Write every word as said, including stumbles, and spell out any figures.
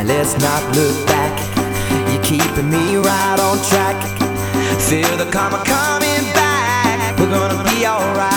let's not look back. You're keeping me right on track. Feel the karma coming back. We're gonna be alright.